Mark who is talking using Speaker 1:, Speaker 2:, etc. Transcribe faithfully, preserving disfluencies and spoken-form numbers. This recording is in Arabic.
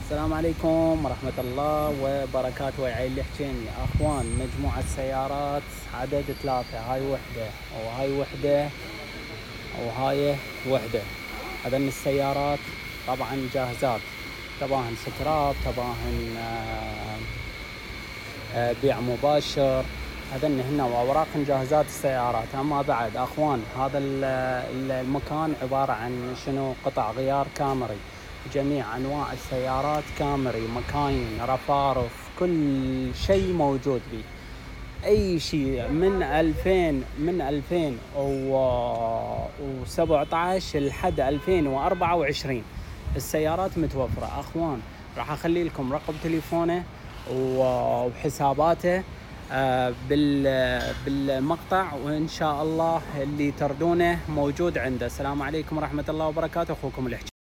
Speaker 1: السلام عليكم ورحمة الله وبركاته. وعيل الحجيمي أخوان، مجموعة سيارات عدد ثلاثة، هاي وحدة وهاي وحدة وهاي وحدة. هذن السيارات طبعا جاهزات، تباهن سكراب، تباهن آه آه بيع مباشر. هذن هنا وأوراق جاهزات السيارات. أما بعد أخوان، هذا المكان عبارة عن شنو؟ قطع غيار كامري، جميع أنواع السيارات كامري، مكاين، رفارف، كل شيء موجود بي. أي شيء من ألفين من ألفين وسبعة عشر لحد ألفين وأربعة وعشرين السيارات متوفرة. أخوان راح أخلي لكم رقم تليفونه وحساباته بالمقطع، وإن شاء الله اللي تردونه موجود عنده. السلام عليكم ورحمة الله وبركاته. أخوكم الحجيمي.